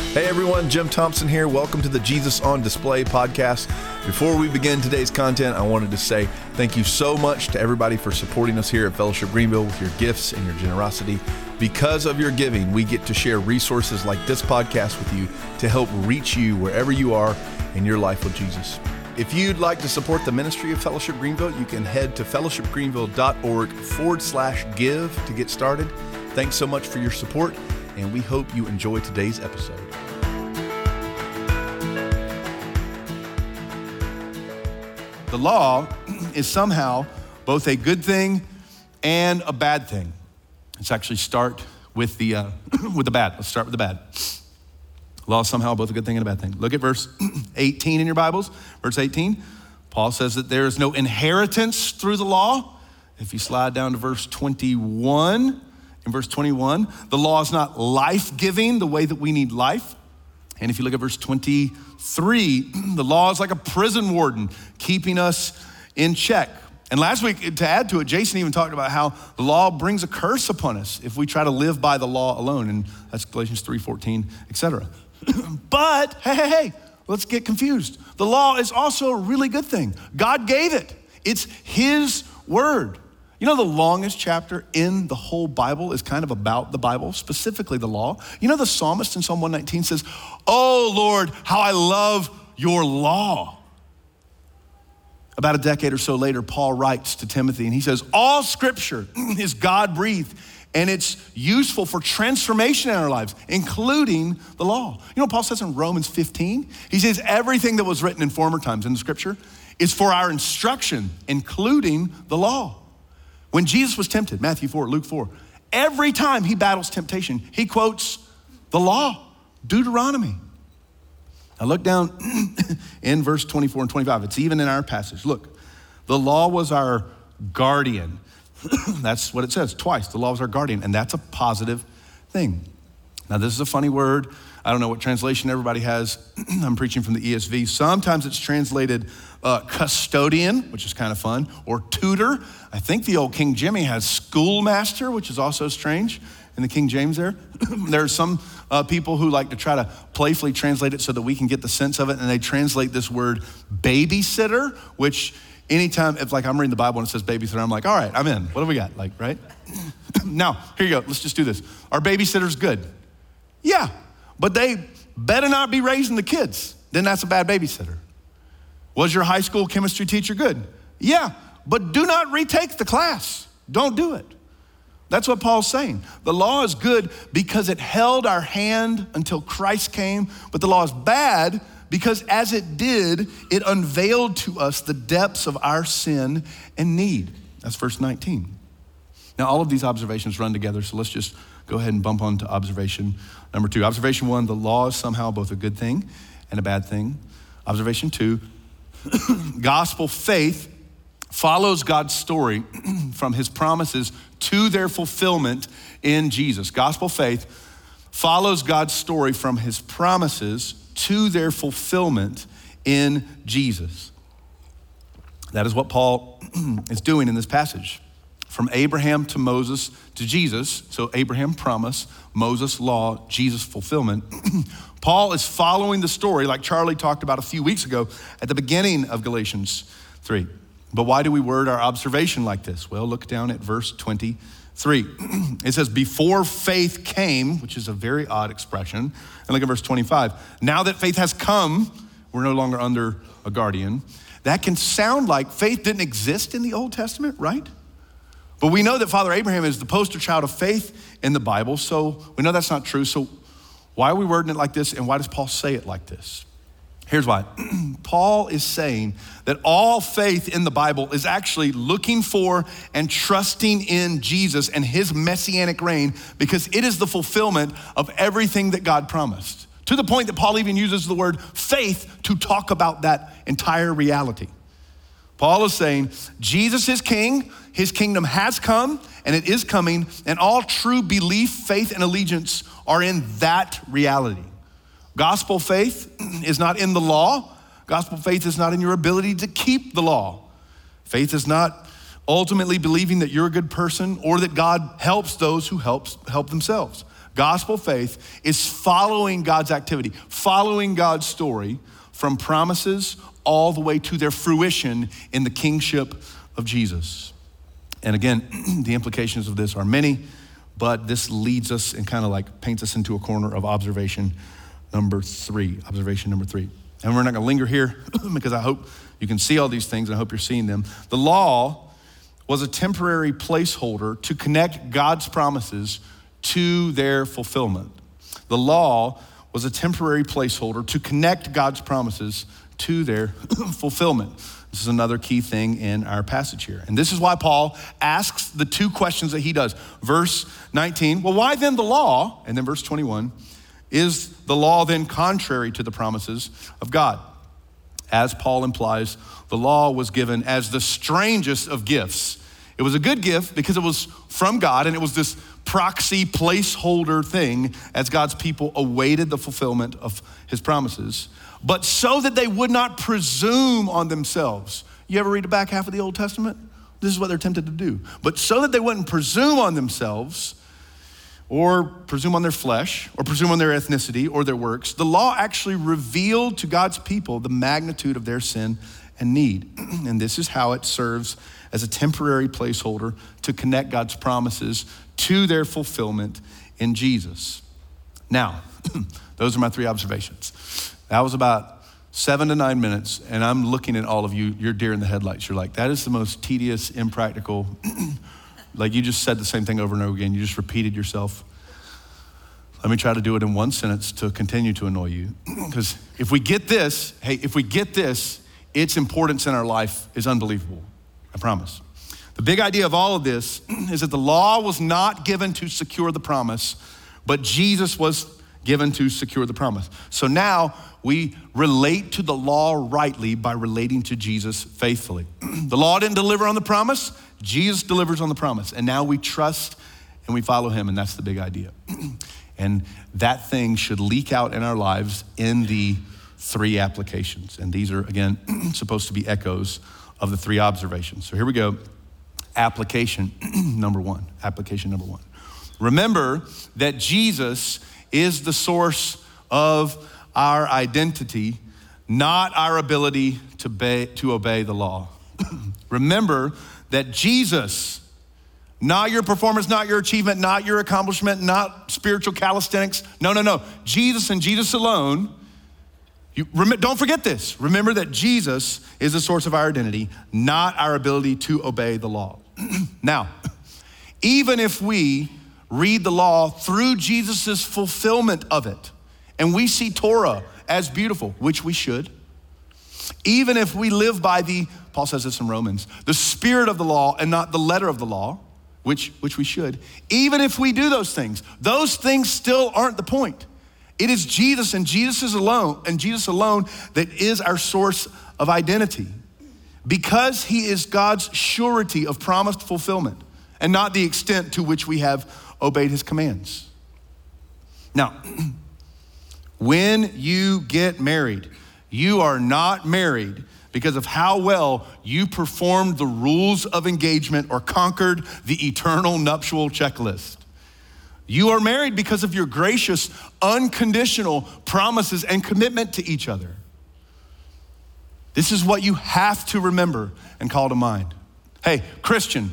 Hey everyone, Jim Thompson here. Welcome to the Jesus on Display podcast. Before we begin today's content, I wanted to say thank you so much to everybody for supporting us here at Fellowship Greenville with your gifts and your generosity. Because of your giving, we get to share resources like this podcast with you to help reach you wherever you are in your life with Jesus. If you'd like to support the ministry of Fellowship Greenville, you can head to fellowshipgreenville.org/give to get started. Thanks so much for your support, and we hope you enjoy today's episode. The law is somehow both a good thing and a bad thing. Let's actually start with the bad. Let's start with the bad. Law is somehow both a good thing and a bad thing. Look at verse 18 in your Bibles. Verse 18, Paul says that there is no inheritance through the law. If you slide down to verse 21, in verse 21, the law is not life-giving the way that we need life. And if you look at verse 23, the law is like a prison warden keeping us in check. And last week, to add to it, Jason even talked about how the law brings a curse upon us if we try to live by the law alone. And that's Galatians 3:14, etc. But, hey, let's get confused. The law is also a really good thing. God gave it. It's his word. You know, the longest chapter in the whole Bible is kind of about the Bible, specifically the law. You know, the psalmist in Psalm 119 says, "Oh Lord, how I love your law." About a decade or so later, Paul writes to Timothy and he says, all scripture is God-breathed and it's useful for transformation in our lives, including the law. You know what Paul says in Romans 15? He says everything that was written in former times in the scripture is for our instruction, including the law. When Jesus was tempted, Matthew 4, Luke 4, every time he battles temptation, he quotes the law, Deuteronomy. Now look down in verse 24 and 25. It's even in our passage. Look, the law was our guardian. That's what it says twice. The law was our guardian, and that's a positive thing. Now this is a funny word. I don't know what translation everybody has. I'm preaching from the ESV. Sometimes it's translated custodian, which is kind of fun, or tutor. I think the old King Jimmy has schoolmaster, which is also strange in the King James there. There are some people who like to try to playfully translate it so that we can get the sense of it, and they translate this word babysitter, which anytime, if like I'm reading the Bible and it says babysitter, I'm like, all right, I'm in. What do we got, like, right? Now, here you go, let's just do this. Are babysitters good? Yeah, but they better not be raising the kids. Then that's a bad babysitter. Was your high school chemistry teacher good? Yeah, but do not retake the class. Don't do it. That's what Paul's saying. The law is good because it held our hand until Christ came, but the law is bad because as it did, it unveiled to us the depths of our sin and need. That's verse 19. Now, all of these observations run together, so let's just go ahead and bump on to observation number 2. Observation 1, the law is somehow both a good thing and a bad thing. Observation 2, gospel faith follows God's story from his promises to their fulfillment in Jesus. Gospel faith follows God's story from his promises to their fulfillment in Jesus. That is what Paul is doing in this passage. From Abraham to Moses to Jesus, so Abraham promise, Moses law, Jesus fulfillment. Paul is following the story like Charlie talked about a few weeks ago at the beginning of Galatians 3. But why do we word our observation like this? Well, look down at verse 23. It says, before faith came, which is a very odd expression. And look at verse 25. Now that faith has come, we're no longer under a guardian. That can sound like faith didn't exist in the Old Testament, right? But we know that Father Abraham is the poster child of faith in the Bible, so we know that's not true. So why are we wording it like this, and why does Paul say it like this? Here's why. Paul is saying that all faith in the Bible is actually looking for and trusting in Jesus and his messianic reign because it is the fulfillment of everything that God promised. To the point that Paul even uses the word faith to talk about that entire reality. Paul is saying Jesus is king, his kingdom has come and it is coming, and all true belief, faith, and allegiance are in that reality. Gospel faith is not in the law. Gospel faith is not in your ability to keep the law. Faith is not ultimately believing that you're a good person or that God helps those who help themselves. Gospel faith is following God's activity, following God's story from promises all the way to their fruition in the kingship of Jesus. And again, the implications of this are many, but this leads us and kind of like paints us into a corner of observation number three. And we're not gonna linger here because I hope you can see all these things and I hope you're seeing them. The law was a temporary placeholder to connect God's promises to their fulfillment. The law was a temporary placeholder to connect God's promises to their fulfillment. This is another key thing in our passage here. And this is why Paul asks the two questions that he does. Verse 19, well, why then the law? And then verse 21, is the law then contrary to the promises of God? As Paul implies, the law was given as the strangest of gifts. It was a good gift because it was from God, and it was this proxy placeholder thing as God's people awaited the fulfillment of his promises, but so that they would not presume on themselves. You ever read the back half of the Old Testament? This is what they're tempted to do. But so that they wouldn't presume on themselves, or presume on their flesh, or presume on their ethnicity or their works, the law actually revealed to God's people the magnitude of their sin and need. And this is how it serves as a temporary placeholder to connect God's promises to their fulfillment in Jesus. Now, those are my three observations. That was about 7 to 9 minutes, and I'm looking at all of you, you're deer in the headlights. You're like, that is the most tedious, impractical, like you just said the same thing over and over again. You just repeated yourself. Let me try to do it in one sentence to continue to annoy you. Because if we get this, its importance in our life is unbelievable. I promise. The big idea of all of this is that the law was not given to secure the promise, but Jesus was given to secure the promise. So now we relate to the law rightly by relating to Jesus faithfully. The law didn't deliver on the promise, Jesus delivers on the promise. And now we trust and we follow him, and that's the big idea. And that thing should leak out in our lives in the three applications. And these are, again, supposed to be echoes of the three observations. So here we go. Application number one. Remember that Jesus is the source of our identity, not our ability to obey the law. Remember that Jesus, not your performance, not your achievement, not your accomplishment, not spiritual calisthenics. No. Jesus and Jesus alone. Don't forget this. Remember that Jesus is the source of our identity, not our ability to obey the law. Now, even if we read the law through Jesus's fulfillment of it, and we see Torah as beautiful, which we should, even if we live by Paul says this in Romans, the spirit of the law and not the letter of the law, which we should, even if we do those things still aren't the point. It is Jesus and Jesus alone that is our source of identity, because he is God's surety of promised fulfillment and not the extent to which we have obeyed his commands. Now, when you get married, you are not married because of how well you performed the rules of engagement or conquered the eternal nuptial checklist. You are married because of your gracious, unconditional promises and commitment to each other. This is what you have to remember and call to mind. Hey, Christian,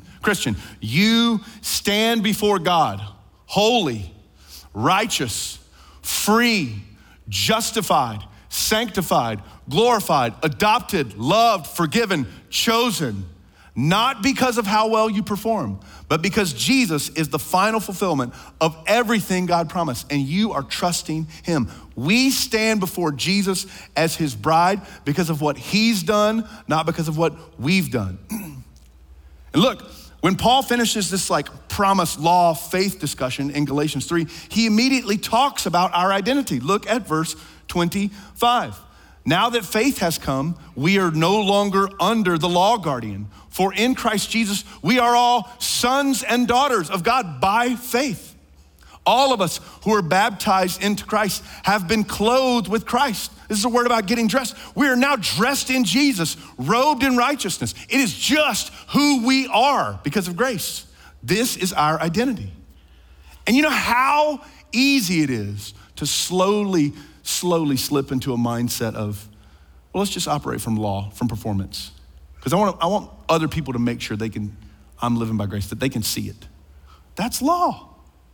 you stand before God, holy, righteous, free, justified, sanctified, glorified, adopted, loved, forgiven, chosen, not because of how well you perform, but because Jesus is the final fulfillment of everything God promised, and you are trusting him. We stand before Jesus as his bride because of what he's done, not because of what we've done. And look, when Paul finishes this promise, law, faith discussion in Galatians 3, he immediately talks about our identity. Look at verse 25. Now that faith has come, we are no longer under the law guardian. For in Christ Jesus, we are all sons and daughters of God by faith. All of us who are baptized into Christ have been clothed with Christ. This is a word about getting dressed. We are now dressed in Jesus, robed in righteousness. It is just who we are because of grace. This is our identity. And you know how easy it is to slowly slip into a mindset of, well, let's just operate from law, from performance. Because I want other people to make sure I'm living by grace, that they can see it. That's law.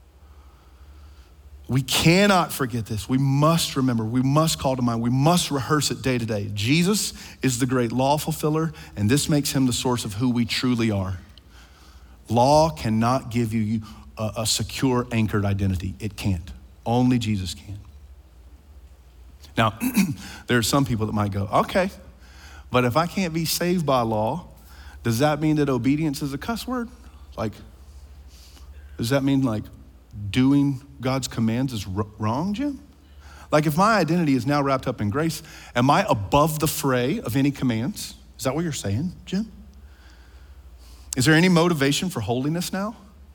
We cannot forget this. We must remember, we must call to mind, we must rehearse it day to day. Jesus is the great law fulfiller, and this makes him the source of who we truly are. Law cannot give you a secure, anchored identity. It can't. Only Jesus can. Now, there are some people that might go, okay, but if I can't be saved by law, does that mean that obedience is a cuss word? Like, does that mean like doing God's commands is wrong, Jim? Like if my identity is now wrapped up in grace, am I above the fray of any commands? Is that what you're saying, Jim? Is there any motivation for holiness now?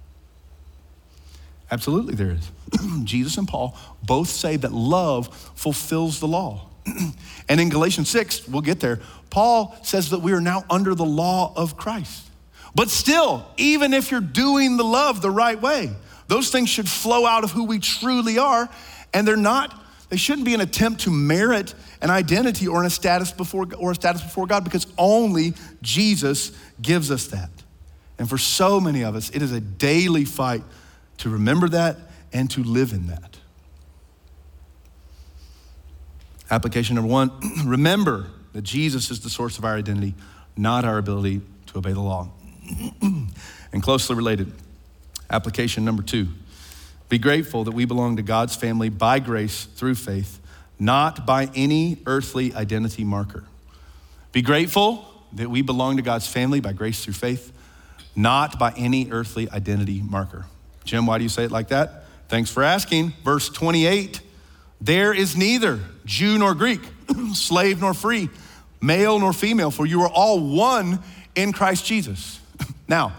Absolutely there is. Jesus and Paul both say that love fulfills the law. And in Galatians 6, we'll get there, Paul says that we are now under the law of Christ. But still, even if you're doing the love the right way, those things should flow out of who we truly are, and they shouldn't be an attempt to merit an identity or a status before God, because only Jesus gives us that. And for so many of us, it is a daily fight to remember that and to live in that. Application number 1, remember that Jesus is the source of our identity, not our ability to obey the law. And closely related, application number 2, be grateful that we belong to God's family by grace through faith, not by any earthly identity marker. Be grateful that we belong to God's family by grace through faith, not by any earthly identity marker. Jim, why do you say it like that? Thanks for asking. Verse 28, there is neither Jew nor Greek, slave nor free, male nor female, for you are all one in Christ Jesus. Now,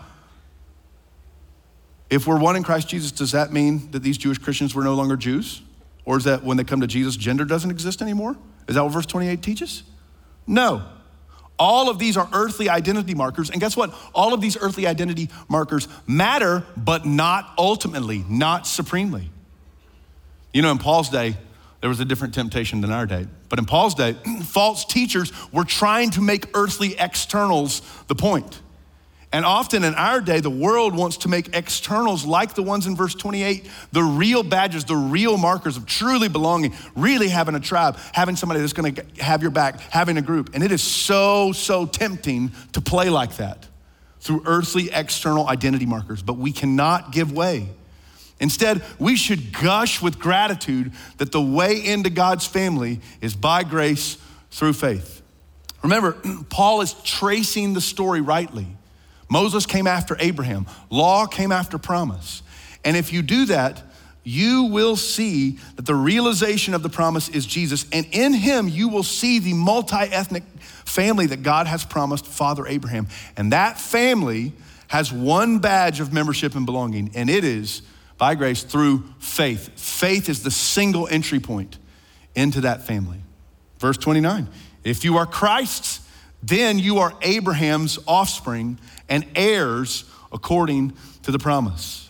if we're one in Christ Jesus, does that mean that these Jewish Christians were no longer Jews? Or is that when they come to Jesus, gender doesn't exist anymore? Is that what verse 28 teaches? No. All of these are earthly identity markers. And guess what? All of these earthly identity markers matter, but not ultimately, not supremely. You know, in Paul's day, there was a different temptation than our day. But in Paul's day, false teachers were trying to make earthly externals the point. And often in our day, the world wants to make externals like the ones in verse 28, the real badges, the real markers of truly belonging, really having a tribe, having somebody that's gonna have your back, having a group. And it is so tempting to play like that through earthly external identity markers, but we cannot give way. Instead, we should gush with gratitude that the way into God's family is by grace through faith. Remember, Paul is tracing the story rightly. Moses came after Abraham. Law came after promise. And if you do that, you will see that the realization of the promise is Jesus. And in him, you will see the multi-ethnic family that God has promised Father Abraham. And that family has one badge of membership and belonging, and it is by grace through faith. Faith is the single entry point into that family. Verse 29, if you are Christ's, then you are Abraham's offspring and heirs according to the promise.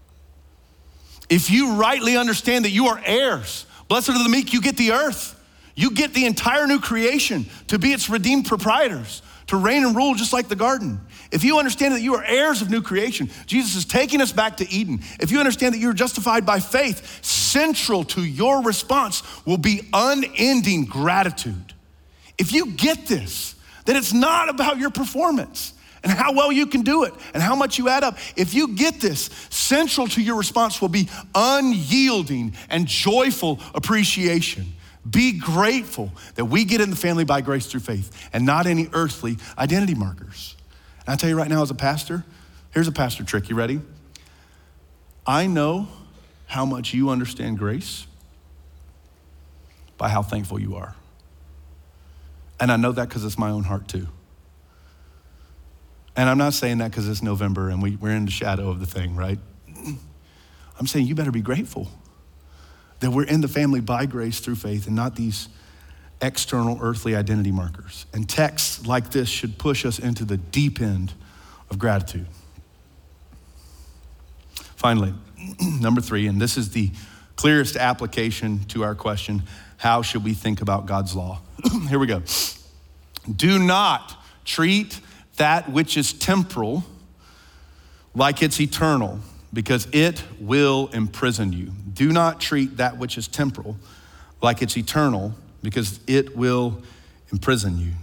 If you rightly understand that you are heirs, blessed are the meek, you get the earth. You get the entire new creation to be its redeemed proprietors, to reign and rule just like the garden. If you understand that you are heirs of new creation, Jesus is taking us back to Eden. If you understand that you're justified by faith, central to your response will be unending gratitude. If you get this, that it's not about your performance and how well you can do it and how much you add up. If you get this, central to your response will be unyielding and joyful appreciation. Be grateful that we get in the family by grace through faith and not any earthly identity markers. And I tell you right now as a pastor, here's a pastor trick, you ready? I know how much you understand grace by how thankful you are. And I know that because it's my own heart too. And I'm not saying that because it's November and we're in the shadow of the thing, right? I'm saying you better be grateful that we're in the family by grace through faith and not these external earthly identity markers. And texts like this should push us into the deep end of gratitude. Finally, Number three, and this is the clearest application to our question, how should we think about God's law? Here we go. Do not treat that which is temporal like it's eternal, because it will imprison you. Do not treat that which is temporal like it's eternal, because it will imprison you.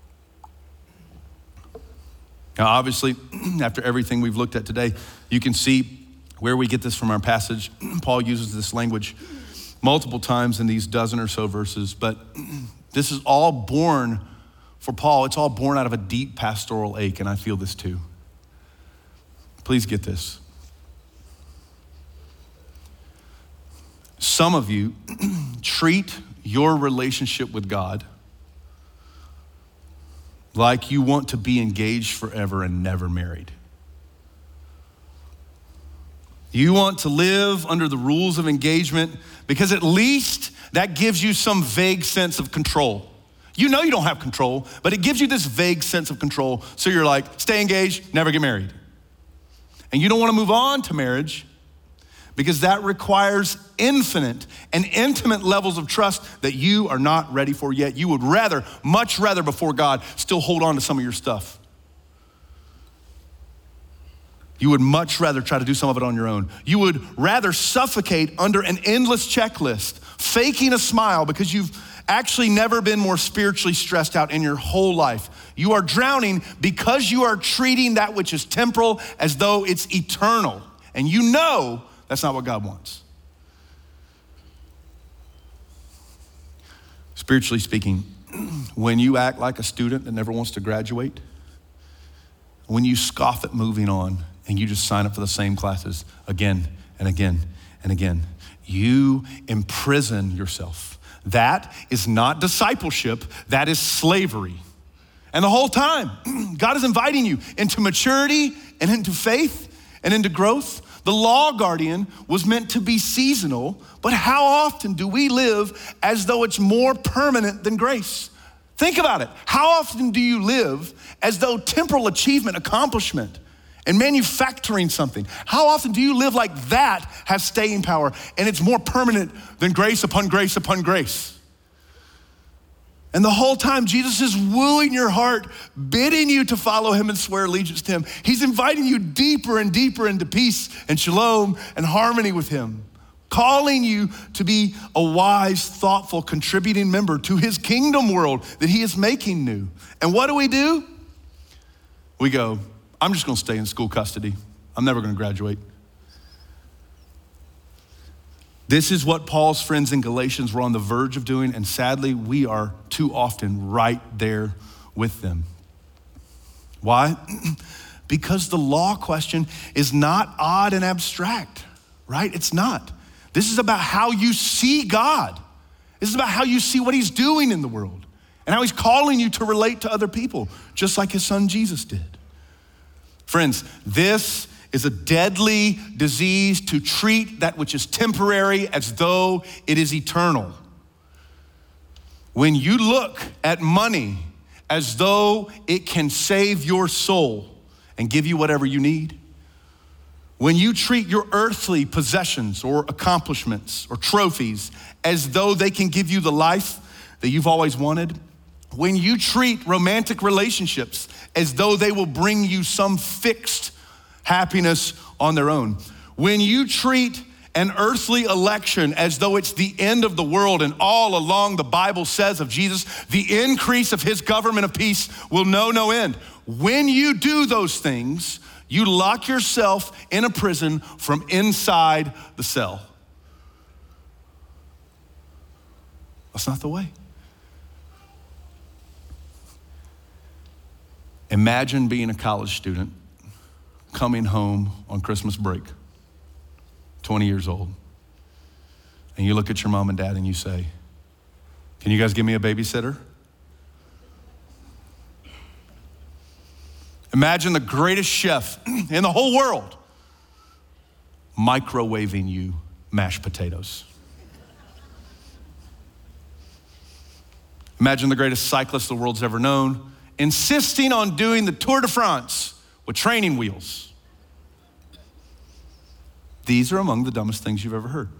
Now, obviously, after everything we've looked at today, you can see where we get this from our passage. Paul uses this language multiple times in these dozen or so verses, but this is all born, for Paul, it's all born out of a deep pastoral ache, and I feel this too. Please get this. Some of you treat your relationship with God like you want to be engaged forever and never married. You want to live under the rules of engagement because at least that gives you some vague sense of control. You know you don't have control, but it gives you this vague sense of control. So you're like, stay engaged, never get married. And you don't want to move on to marriage because that requires infinite and intimate levels of trust that you are not ready for yet. You would rather, much rather before God, still hold on to some of your stuff. You would much rather try to do some of it on your own. You would rather suffocate under an endless checklist, faking a smile because you've actually never been more spiritually stressed out in your whole life. You are drowning because you are treating that which is temporal as though it's eternal. And you know that's not what God wants. Spiritually speaking, when you act like a student that never wants to graduate, when you scoff at moving on and you just sign up for the same classes again and again and again, you imprison yourself. That is not discipleship, that is slavery. And the whole time, God is inviting you into maturity and into faith and into growth. The law guardian was meant to be seasonal, but how often do we live as though it's more permanent than grace? Think about it. How often do you live as though temporal achievement, accomplishment, and manufacturing something, how often do you live like that has staying power and it's more permanent than grace upon grace upon grace? And the whole time, Jesus is wooing your heart, bidding you to follow him and swear allegiance to him. He's inviting you deeper and deeper into peace and shalom and harmony with him, calling you to be a wise, thoughtful, contributing member to his kingdom world that he is making new. And what do? We go, I'm just gonna stay in school custody. I'm never gonna graduate. This is what Paul's friends in Galatians were on the verge of doing, and sadly, we are too often right there with them. Why? Because the law question is not odd and abstract, right? It's not. This is about how you see God. This is about how you see what he's doing in the world and how he's calling you to relate to other people, just like his son Jesus did. Friends, this is a deadly disease to treat that which is temporary as though it is eternal. When you look at money as though it can save your soul and give you whatever you need, when you treat your earthly possessions or accomplishments or trophies as though they can give you the life that you've always wanted, when you treat romantic relationships as though they will bring you some fixed happiness on their own, when you treat an earthly election as though it's the end of the world and all along the Bible says of Jesus, the increase of his government of peace will know no end. When you do those things, you lock yourself in a prison from inside the cell. That's not the way. Imagine being a college student coming home on Christmas break, 20 years old, and you look at your mom and dad and you say, "Can you guys give me a babysitter?" Imagine the greatest chef in the whole world microwaving you mashed potatoes. Imagine the greatest cyclist the world's ever known insisting on doing the Tour de France with training wheels. These are among the dumbest things you've ever heard.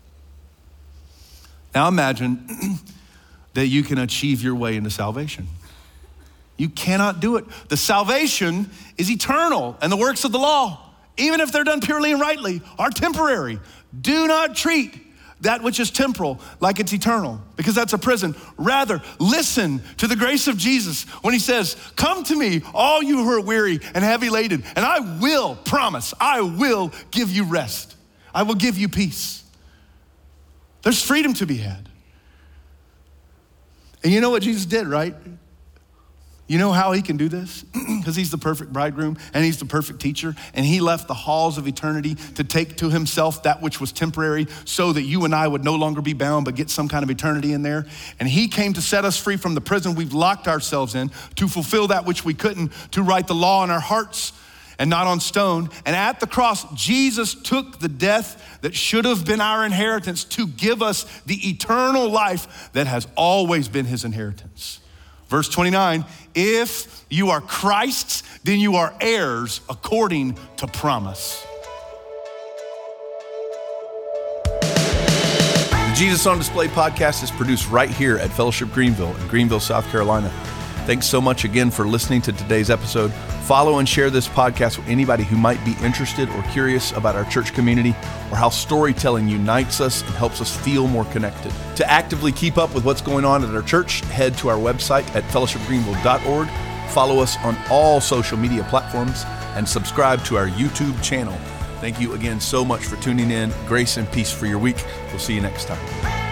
Now imagine that you can achieve your way into salvation. You cannot do it. The salvation is eternal, and the works of the law, even if they're done purely and rightly, are temporary. Do not treat that which is temporal like it's eternal, because that's a prison. Rather, listen to the grace of Jesus when he says, come to me, all you who are weary and heavy laden, and I will promise, I will give you rest. I will give you peace. There's freedom to be had. And you know what Jesus did, right? You know how he can do this? Because he's the perfect bridegroom and he's the perfect teacher, and he left the halls of eternity to take to himself that which was temporary so that you and I would no longer be bound but get some kind of eternity in there. And he came to set us free from the prison we've locked ourselves in, to fulfill that which we couldn't, to write the law in our hearts and not on stone. And at the cross, Jesus took the death that should have been our inheritance to give us the eternal life that has always been his inheritance. Verse 29, if you are Christ's, then you are heirs according to promise. The Jesus on Display podcast is produced right here at Fellowship Greenville in Greenville, South Carolina. Thanks so much again for listening to today's episode. Follow and share this podcast with anybody who might be interested or curious about our church community or how storytelling unites us and helps us feel more connected. To actively keep up with what's going on at our church, head to our website at fellowshipgreenville.org. Follow us on all social media platforms and subscribe to our YouTube channel. Thank you again so much for tuning in. Grace and peace for your week. We'll see you next time.